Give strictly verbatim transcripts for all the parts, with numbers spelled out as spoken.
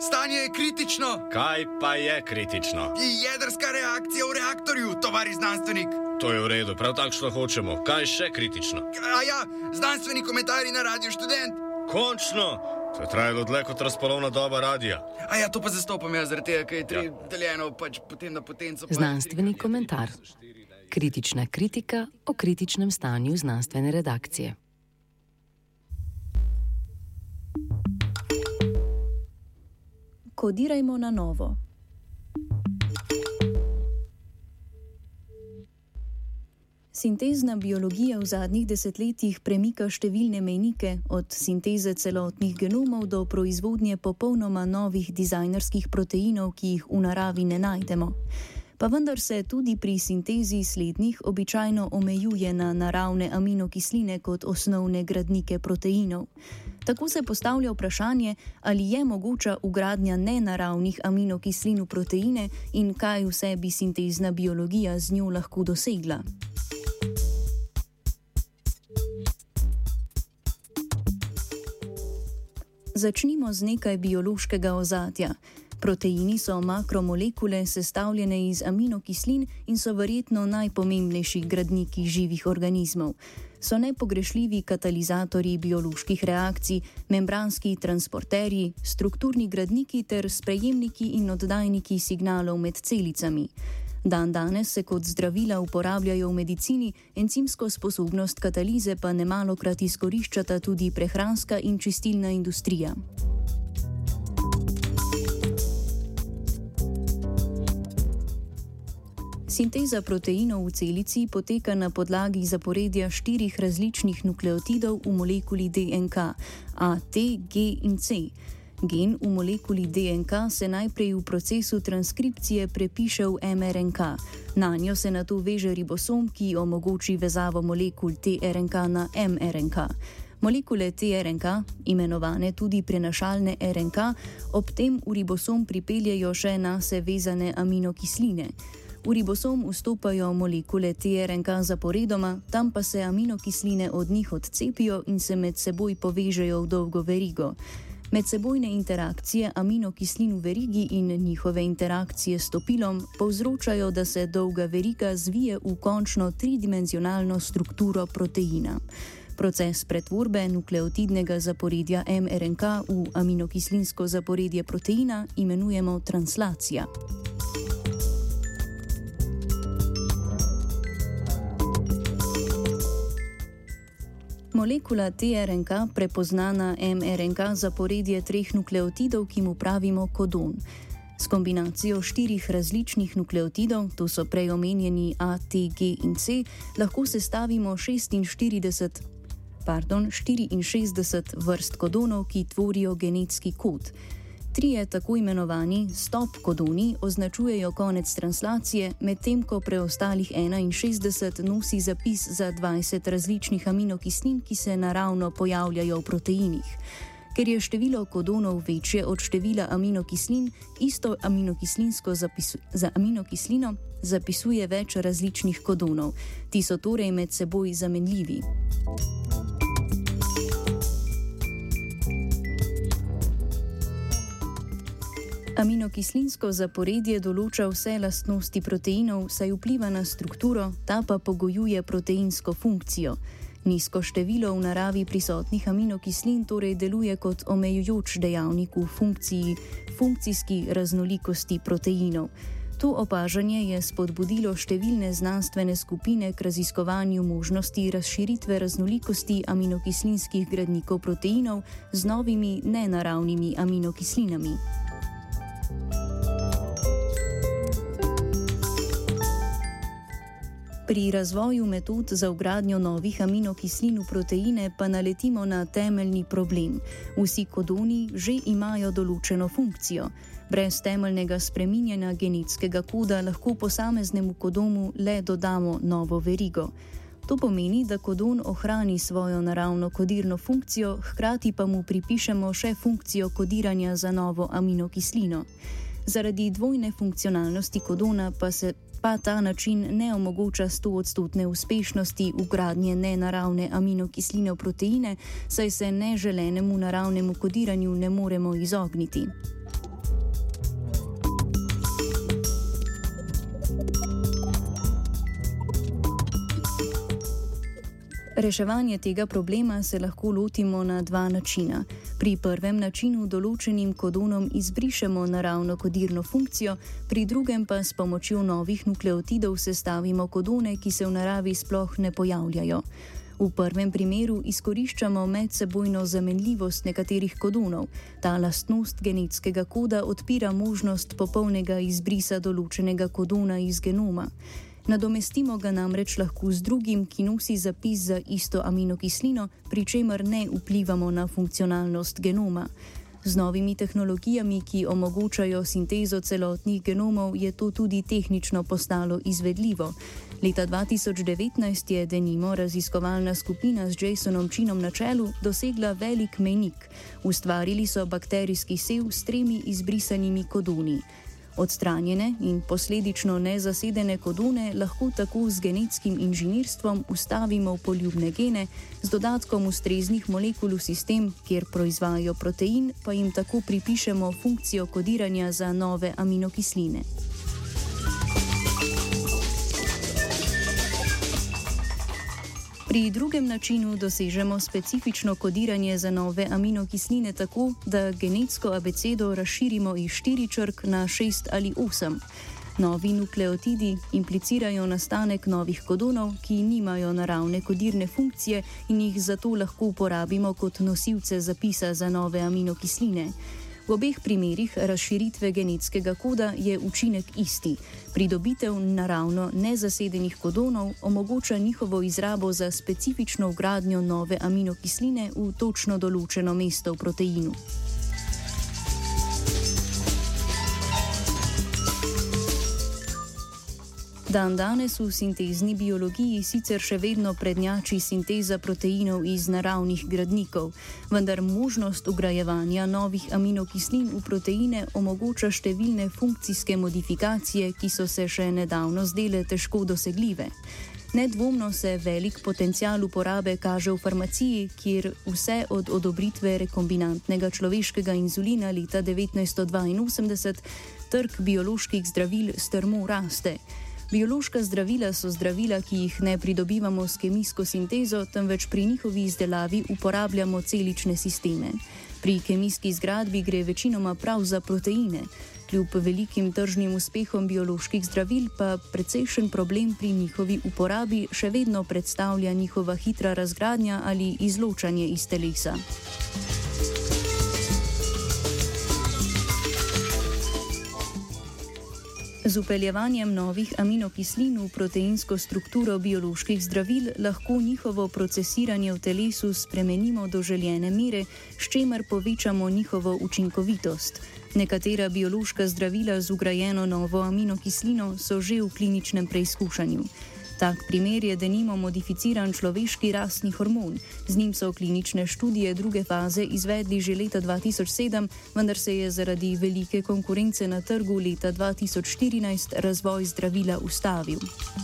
Stanje je kritično. Kaj pa je kritično? Jedrska reakcija v reaktorju, tovari znanstvenik. To je v redu, prav takšno hočemo. Kaj je še kritično? A ja, znanstveni komentarji na Radiu Študent. Končno! To je trajalo dlje kot razpolovna doba radija. A ja, to pa zastopam jaz, zaradi tega, ker je tri ja. deljeno pač potem na potenco. Znanstveni komentar. Kritična kritika o kritičnem stanju znanstvene redakcije. Kodirajmo na novo. Sintezna biologija v zadnjih desetletjih premika številne mejnike, od sinteze celotnih genomov do proizvodnje popolnoma novih dizajnerskih proteinov, ki jih v naravi ne najdemo. Pa vendar se tudi pri sintezi slednjih običajno omejuje na naravne aminokisline kot osnovne gradnike proteinov. Tako se postavlja vprašanje, ali je mogoča vgradnja nenaravnih aminokislin v proteine in kaj vse bi sintezna biologija z njo lahko dosegla. Začnimo z nekaj biološkega ozadja. Proteini so makromolekule sestavljene iz aminokislin in so verjetno najpomembnejši gradniki živih organizmov. So nepogrešljivi katalizatorji bioloških reakcij, membranski transporterji, strukturni gradniki ter sprejemniki in oddajniki signalov med celicami. Dan danes se kot zdravila uporabljajo v medicini, encimsko sposobnost katalize pa nemalokrat izkoriščata tudi prehranska in čistilna industrija. Sinteza proteinov v celici poteka na podlagi zaporedja štirih različnih nukleotidov v molekuli D N K, A, T, G in C. Gen v molekuli D N K se najprej v procesu transkripcije prepiše v M R N K. Nanjo se nato veže ribosom, ki omogoči vezavo molekul T R N K na M R N K. Molekule T R N K, imenovane tudi prenašalne R N K, ob tem v ribosom pripeljejo še nase vezane aminokisline. V ribosom vstopajo molekule T R N K zaporedoma, tam pa se aminokisline od njih odcepijo in se med seboj povežejo v dolgo verigo. Medsebojne interakcije aminokislin v verigi in njihove interakcije s topilom povzročajo, da se dolga veriga zvije v končno tridimenzionalno strukturo proteina. Proces pretvorbe nukleotidnega zaporedja M R N K v aminokislinsko zaporedje proteina imenujemo translacija. Molekula T R N K prepozna na M R N K zaporedje treh nukleotidov, ki mu pravimo kodon. S kombinacijo štirih različnih nukleotidov, to so prej omenjeni A, T, G in C, lahko sestavimo šestinštirideset, pardon, štiriinšestdeset vrst kodonov, ki tvorijo genetski kod. Trije tako imenovani stop kodoni označujejo konec translacije, medtem ko preostalih enainšestdeset nosi zapis za dvajset različnih aminokislin, ki se naravno pojavljajo v proteinih. Ker je število kodonov večje od števila aminokislin, isto aminokislinsko zapisu, za aminokislino zapisuje več različnih kodonov. Ti so torej med seboj zamenljivi. Aminokislinsko zaporedje določa vse lastnosti proteinov, saj vpliva na strukturo, ta pa pogojuje proteinsko funkcijo. Nizko število v naravi prisotnih aminokislin torej deluje kot omejujoč dejavnik v funkciji, funkcijski raznolikosti proteinov. To opažanje je spodbudilo številne znanstvene skupine k raziskovanju možnosti razširitve raznolikosti aminokislinskih gradnikov proteinov z novimi nenaravnimi aminokislinami. Pri razvoju metod za vgradnjo novih aminokislin v proteine pa naletimo na temeljni problem. Vsi kodoni že imajo določeno funkcijo. Brez temeljnega spreminjanja genetskega koda lahko posameznemu kodonu le dodamo novo verigo. To pomeni, da kodon ohrani svojo naravno kodirno funkcijo, hkrati pa mu pripišemo še funkcijo kodiranja za novo aminokislino. Zaradi dvojne funkcionalnosti kodona pa se pa ta način ne omogoča stoodstotne uspešnosti vgradnje nenaravne aminokisline v proteine, saj se neželenemu naravnemu kodiranju ne moremo izogniti. Reševanje tega problema se lahko lotimo na dva načina. Pri prvem načinu določenim kodonom izbrišemo naravno kodirno funkcijo, pri drugem pa s pomočjo novih nukleotidov sestavimo kodone, ki se v naravi sploh ne pojavljajo. V prvem primeru izkoriščamo medsebojno zamenljivost nekaterih kodonov. Ta lastnost genetskega koda odpira možnost popolnega izbrisa določenega kodona iz genoma. Nadomestimo ga namreč lahko z drugim, ki nosi zapis za isto aminokislino, pri čemer ne vplivamo na funkcionalnost genoma. Z novimi tehnologijami, ki omogočajo sintezo celotnih genomov, je to tudi tehnično postalo izvedljivo. Leta dva tisoč devetnajst je denimo raziskovalna skupina z Jasonom Chinom na čelu dosegla velik mejnik. Ustvarili so bakterijski sev s tremi izbrisanimi kodoni. Odstranjene in posledično nezasedene kodone lahko tako z genetskim inženirstvom ustavimo v poljubne gene, z dodatkom ustreznih molekul v sistem, kjer proizvajajo protein, pa jim tako pripišemo funkcijo kodiranja za nove aminokisline. Pri drugem načinu dosežemo specifično kodiranje za nove aminokisline tako, da genetsko abecedo razširimo iz štiri črk na šest ali osem. Novi nukleotidi implicirajo nastanek novih kodonov, ki nimajo naravne kodirne funkcije in jih zato lahko uporabimo kot nosilce zapisa za nove aminokisline. V obeh primerih razširitve genetskega koda je učinek isti. Pridobitev naravno nezasedenih kodonov omogoča njihovo izrabo za specifično vgradnjo nove aminokisline v točno določeno mesto v proteinu. Dan danes v sintezni biologiji sicer še vedno prednjači sinteza proteinov iz naravnih gradnikov, vendar možnost vgrajevanja novih aminokislin v proteine omogoča številne funkcijske modifikacije, ki so se še nedavno zdele težko dosegljive. Nedvomno se velik potencial uporabe kaže v farmaciji, kjer vse od odobritve rekombinantnega človeškega inzulina leta devetnajststo dvainosemdeset trg bioloških zdravil strmo raste. Biološka zdravila so zdravila, ki jih ne pridobivamo s kemijsko sintezo, temveč pri njihovi izdelavi uporabljamo celične sisteme. Pri kemijski zgradbi gre večinoma prav za proteine. Kljub velikim tržnim uspehom bioloških zdravil pa precejšen problem pri njihovi uporabi še vedno predstavlja njihova hitra razgradnja ali izločanje iz telesa. Z vpeljevanjem novih aminokislin v proteinsko strukturo bioloških zdravil lahko njihovo procesiranje v telesu spremenimo do željene mere, s čimer povečamo njihovo učinkovitost. Nekatera biološka zdravila z vgrajeno novo aminokislino so že v kliničnem preizkušanju. Tak primer je denimo modificiran človeški rastni hormon. Z njim so klinične študije druge faze izvedli že leta dva tisoč sedem, vendar se je zaradi velike konkurence na trgu leta dva tisoč štirinajst razvoj zdravila ustavil.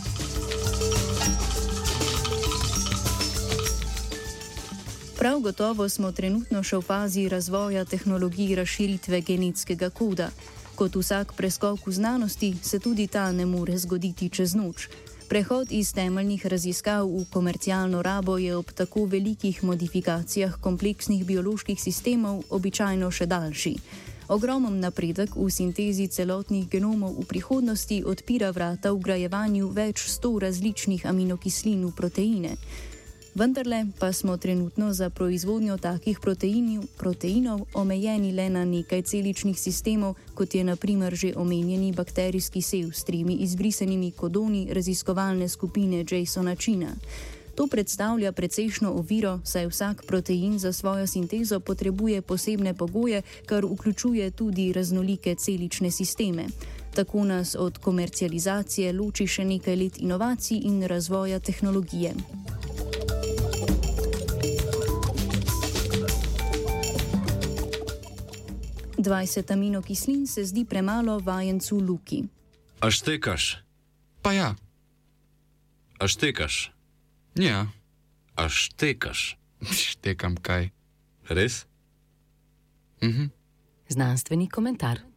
Prav gotovo smo trenutno še v fazi razvoja tehnologij razširitve genetskega koda. Kot vsak preskok v znanosti se tudi ta ne more zgoditi čez noč. Prehod iz temeljnih raziskav v komercialno rabo je ob tako velikih modifikacijah kompleksnih bioloških sistemov običajno še daljši. Ogromen napredek v sintezi celotnih genomov v prihodnosti odpira vrata vgrajevanju več sto različnih aminokislin v proteine. Vendarle pa smo trenutno za proizvodnjo takih proteinov, proteinov omejeni le na nekaj celičnih sistemov, kot je na primer že omenjeni bakterijski sev s tremi izbrisanimi kodoni raziskovalne skupine Jasona China. To predstavlja precejšno oviro, saj vsak protein za svojo sintezo potrebuje posebne pogoje, kar vključuje tudi raznolike celične sisteme. Tako nas od komercializacije loči še nekaj let inovacij in razvoja tehnologije. dvajset aminokislin se zdi premalo vajencu Luki. A štekaš? Pa ja. A štekaš? Ja. A štekaš? Štekam kaj. Res? Mhm. Znanstveni komentar.